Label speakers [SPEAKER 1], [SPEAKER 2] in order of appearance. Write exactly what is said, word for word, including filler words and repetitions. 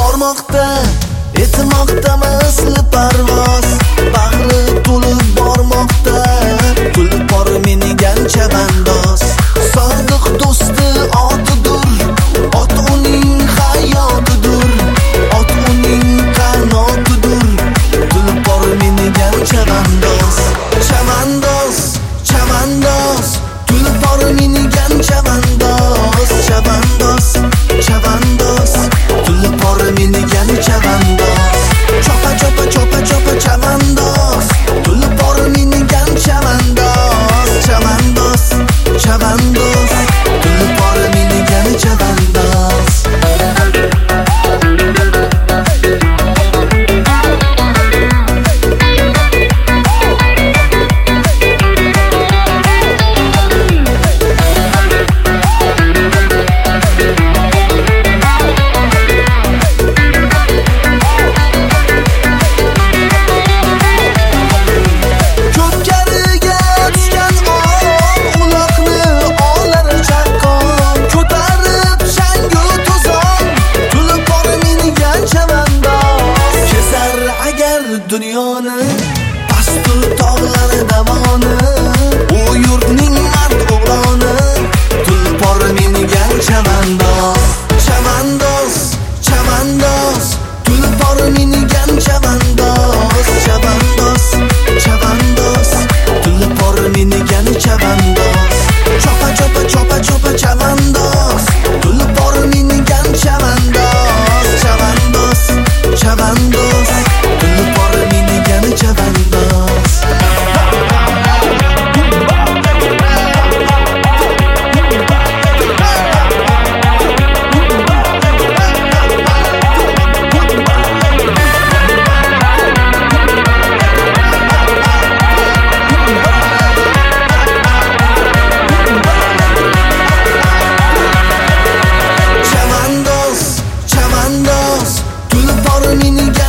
[SPEAKER 1] bormoqda, etmoqda misli parvoz. Bag'ri to'lib bormoqda, tulpor minigan chavandoz. Sodiq do'sti otidur, ot uning hayotidur, ot uning qanotidur, tulpor minigan chavandoz. Chavandoz, chavandoz, tulpor minigan chavandoz. Chavandoz, chavandoz, tulpor minigan chavandoz. Chopa chopa chopa chopa chavandoz, tulpor minigan chavandoz. Chavandoz, chavandoz, tulpor minigan chavandoz. Dunyoni pastur tog'lari davoni, u yurtning mard o'g'loni, tulpor minigan chavandoz. Chavandoz, chavandoz, tulpor minigan chavandoz. Chavandoz, chavandoz, tulpor minigan chavandoz. Chopa chopa chopa chopa chavandoz, tulpor minigan chavandoz. Chavandoz, chavandoz, tulpor minigan chavandoz. Chavandoz, chavandoz, tulpor minigan